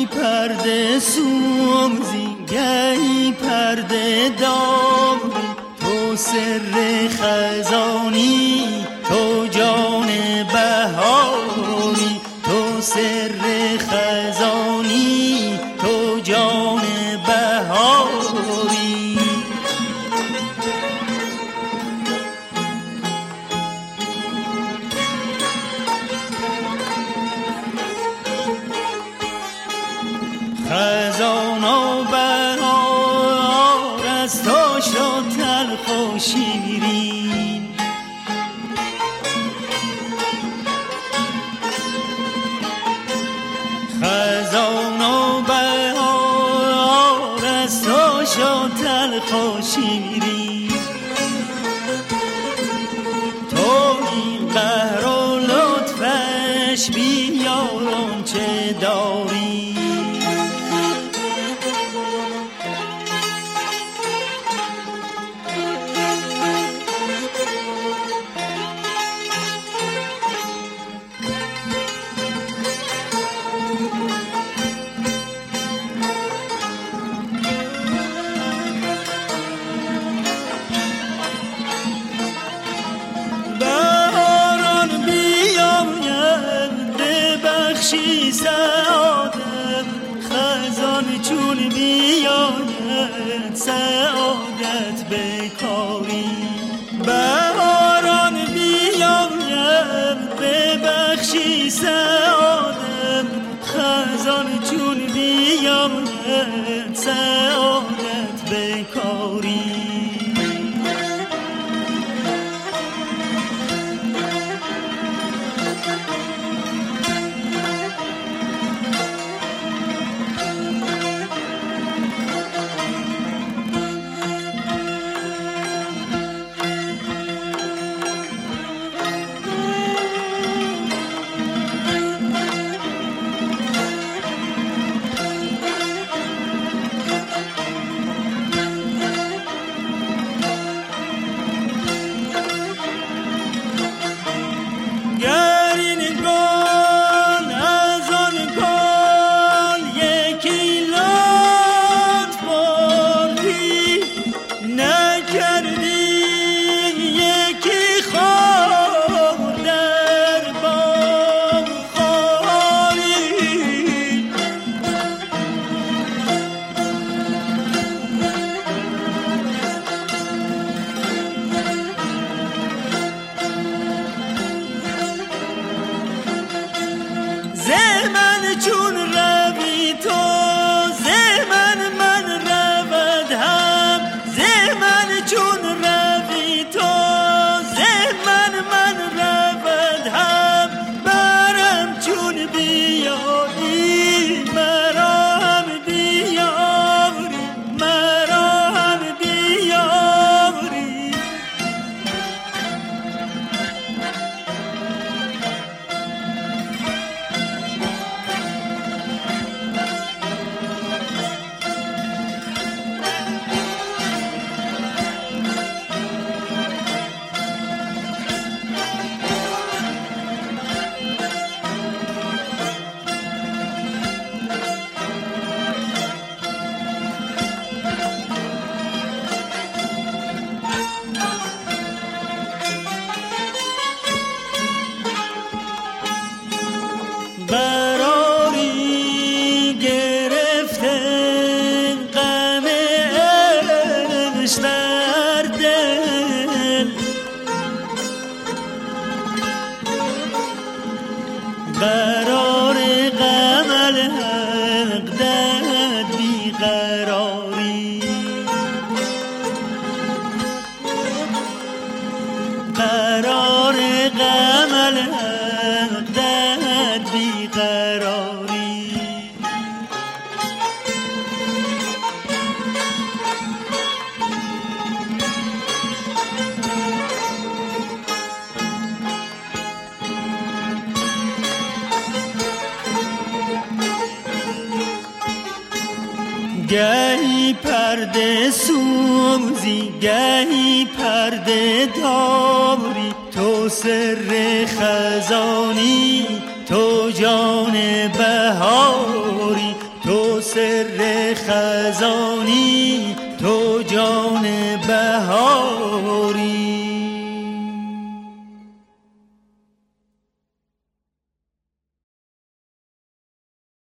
گهی پرده سوزی گهی پرده داری، تو سر خزانی تو جان بهاری، تو سر خزانی تو جان بهاری. خزان و بهار از تو شد تلخ و شیرین، خزان و بهار از تو شد تلخ و شیرین، تو این قهر و لطفش بیارون چه داری. بخشی سعادت خزان چون بیاید سعادت بکاری، بهاران بیاید ببخشی سعادت خزان چون بیاید سعادت بکاری. چون روی تو زمن من رود هم، زمن چون روی تو زمن من رود هم، برم چون بیایی مرا هم بیاری، مرا هم بیاری. قراری گرفته غم عشق در دل، قرار غم الحق در بیقراری، قرار غم الحق در بیقراری. گهی پرده سوزی گهی پرده داری، تو سر خزانی تو جان بهاری، تو سر خزانی، تو جان بهاری.